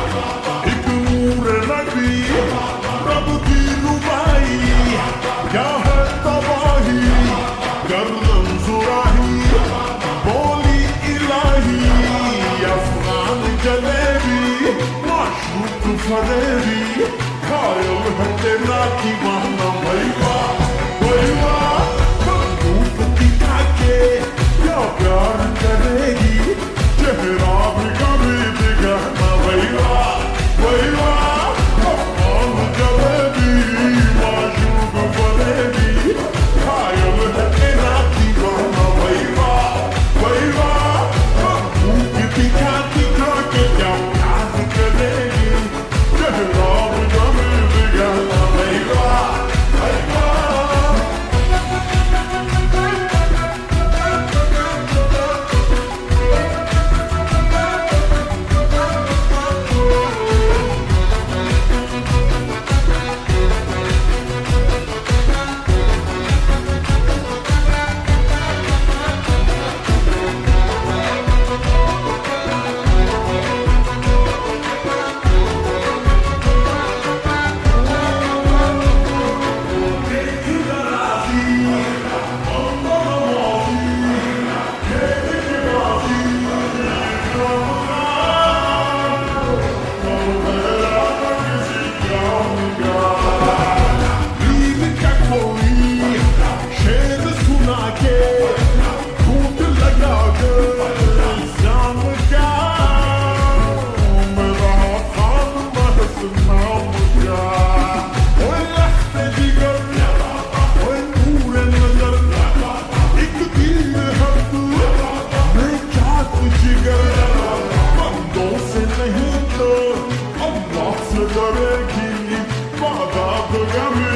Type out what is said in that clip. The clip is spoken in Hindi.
एक नूर नबी रब की रुबाई, क्या है तबाही गर्दन सुराही, बोली इलाही अफगान जलेबी, माशूक फरेबी, घायल है तेरा दीवाना भैया भैया, बंदूक दिखा के क्या प्यार करेगी, चेहरा भी कभी दिखाना भैया भैया, अफगान जलेबी माशूक फरेबी, घायल है तेरा दीवाना भैया भैया, बंदूक दिखा दिखा के क्या प्यार करेगी, चेहरा भी कभी दिखाना भैया भैया। Don't